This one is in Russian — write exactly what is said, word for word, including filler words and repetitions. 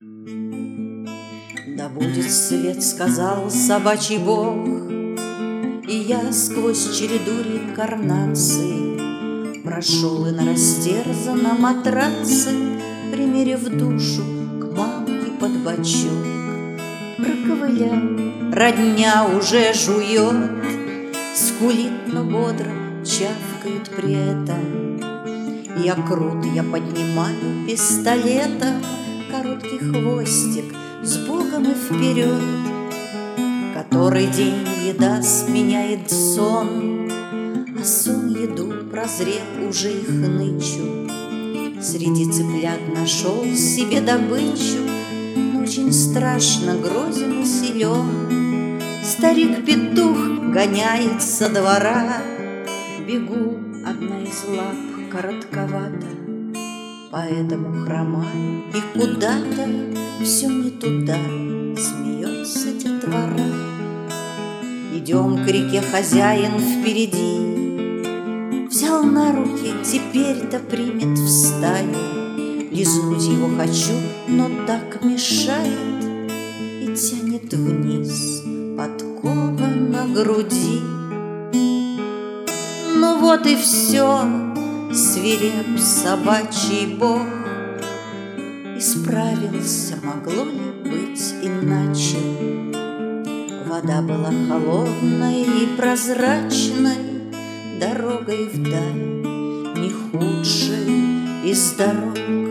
Да будет свет, сказал собачий бог, и я сквозь череду реинкарнаций прошел и на растерзанном матраце, примерив душу к мамке под бочок. Проковылял, родня уже жует, скулит, но бодро чавкает при этом. Я крут, я поднимаю пистолета короткий хвостик с Богом и вперед. Который день еда сменяет сон, а сон еду прозрел уже и хнычу. Среди цыплят нашел себе добычу, но очень страшно грозен и силен. Старик-петух гоняет со двора, бегу, одна из лап коротковата, поэтому хромаю, и куда-то все не туда смеется детвора. Идем к реке, хозяин впереди, взял на руки, теперь-то примет в стаю. Лизнуть его хочу, но так мешает и тянет вниз подкова на груди. Ну вот и все, свиреп собачий бог исправился, могло ли быть иначе? Вода была холодной и прозрачной, дорогой вдаль, не худшей из дорог.